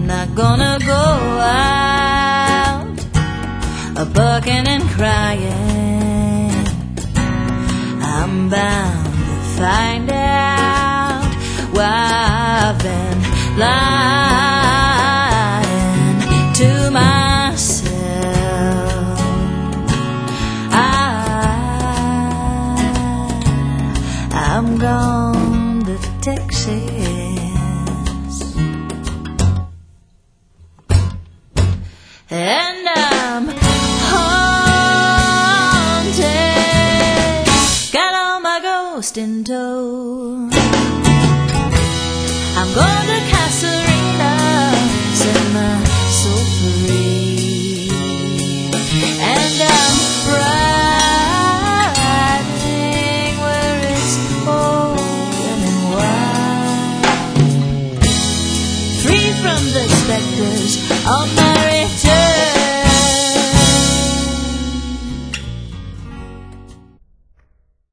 not gonna go out bucking and crying. I'm bound to find out why I've been lying to myself. I'm gone to Texas, and I'm haunted, got all my ghost in tow. I'm going to Casarina, set my soul free, and I'm riding where it's open and wide, free from the specters of my